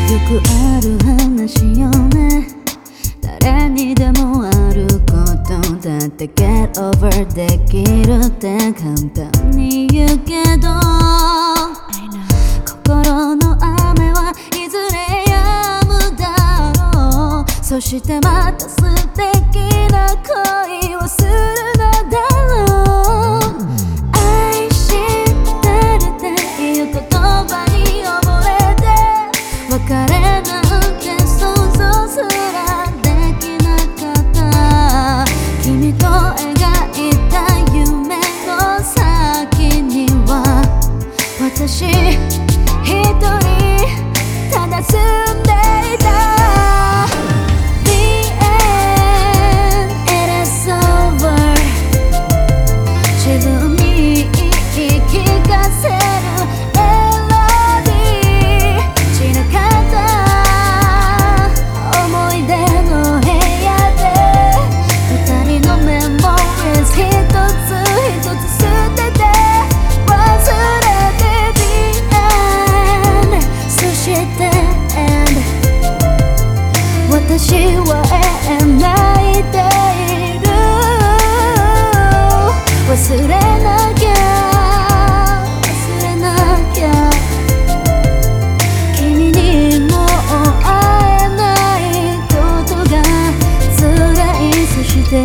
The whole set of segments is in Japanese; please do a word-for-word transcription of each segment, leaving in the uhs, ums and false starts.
よくある話よね。誰にでもあることだって Get over できるって簡単に言うけど、心の雨はいずれ止むだろう。そしてまた素敵な恋をするのだろう。愛してるっていう言葉に溺れて、別れなんて想像すらできなかった。君と描いた夢の先には私一人ただ住んでいた。 The end, it is over。 自分に言い聞かせるメロディー、散らかった思い出の部屋で二人のメモリーズ一つ一つ捨てて忘れて The end。 そして end。 私は永遠泣いている。忘れなきゃ忘れなきゃ、君にもう会えないことが辛い。そして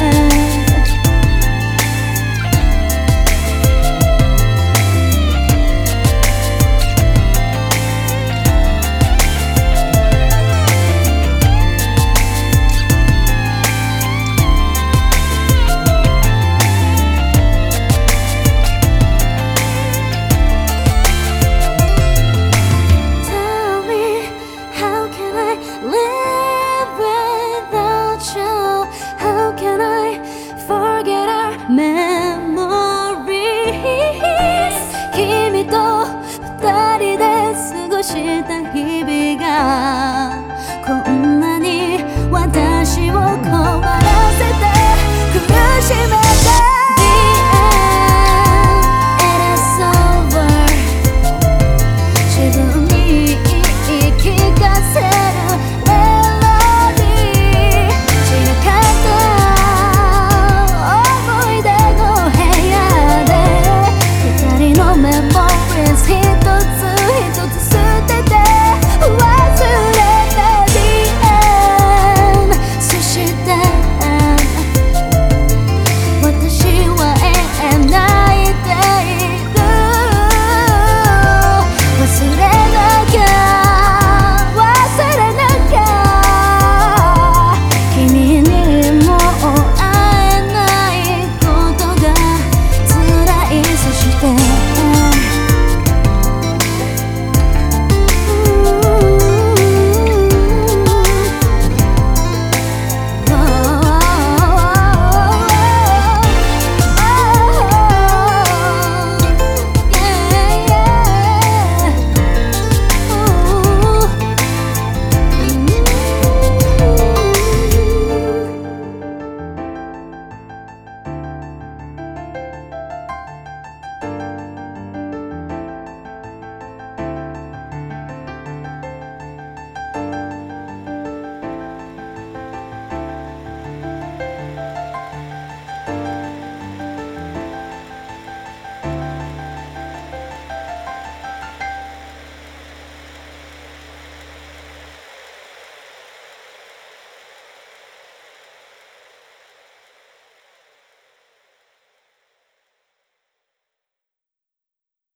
君と二人で過ごした日々がこん